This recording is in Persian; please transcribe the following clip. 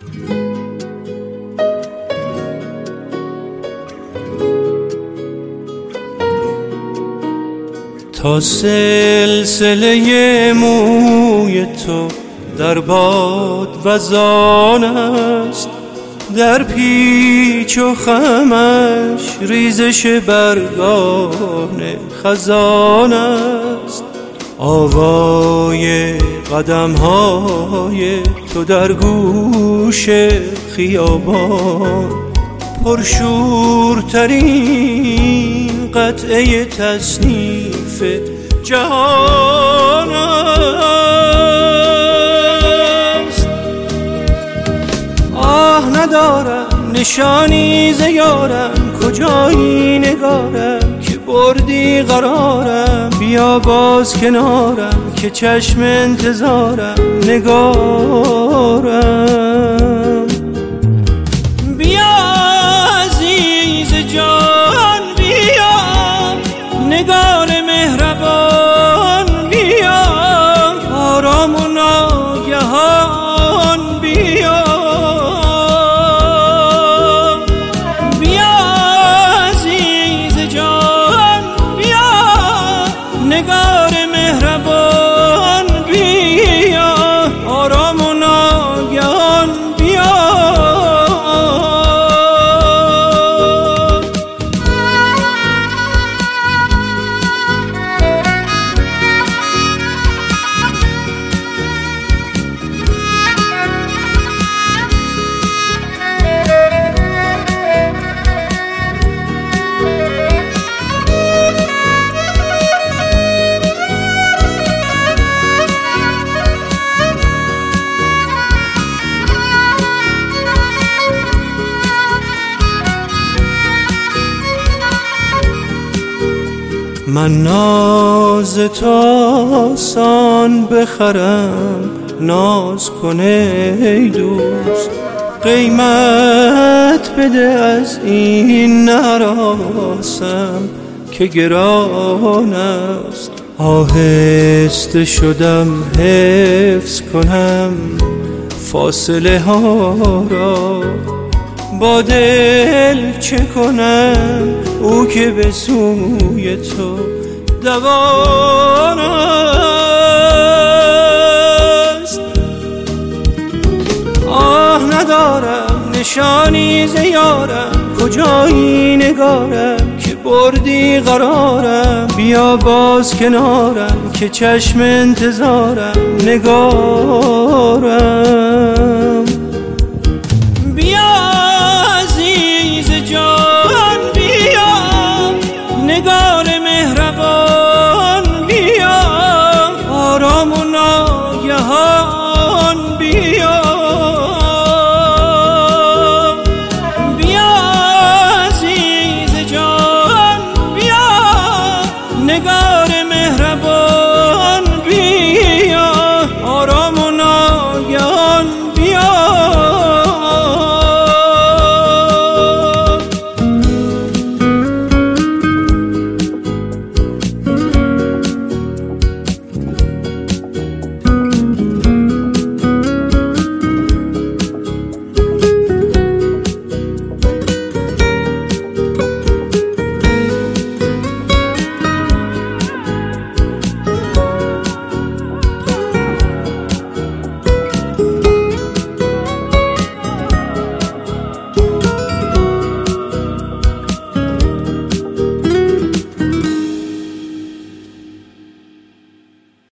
تا سلسله موی تو در باد وزان است، در پیچ و خمش ریزش برگان خزان است. آوای قدم‌های تو در گوش خیابان، پرشورترین قطعه تصنیف جهان است. آه ندارم نشانی ز یارم، کجایی نگارم که بردی قرارم. بیا باز کنارم که چشم انتظارم نگارم. بیا عزیز جان بیا، نگار مهربان بیا، آرام و ناگهان بیا. بیا عزیز جان بیا، نگار مهربان بیا، آرام و ناگهان بیا. من ناز تو آسان بخرم، ناز کن ای دوست. قیمت بده از این نراسم که گران است. آهسته شدم حفظ کنم فاصله ها را، با دل چه کنم او که به سوی تو دوان است. آه ندارم نشانی ز یارم، کجایی نگارم که بردی قرارم. بیا باز کنارم که چشم انتظارم نگارم. نگار مهربان بیا، آرام و ناگهان